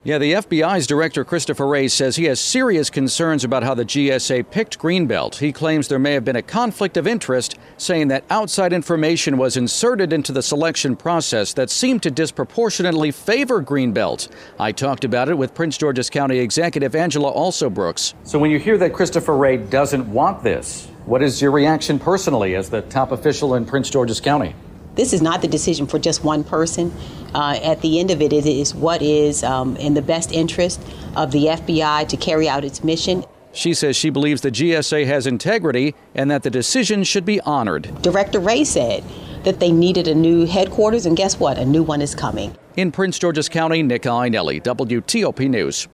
Yeah, the FBI's Director Christopher Wray says he has serious concerns about how the GSA picked Greenbelt. He claims there may have been a conflict of interest, saying that outside information was inserted into the selection process that seemed to disproportionately favor Greenbelt. I talked about it with Prince George's County Executive Angela Alsobrooks. So when you hear that Christopher Wray doesn't want this, what is your reaction personally as the top official in Prince George's County? This is not the decision for just one person. At the end of it, it is what is in the best interest of the FBI to carry out its mission. She says she believes the GSA has integrity and that the decision should be honored. Director Wray said that they needed a new headquarters, and guess what? A new one is coming. In Prince George's County, Nick Iannelli, WTOP News.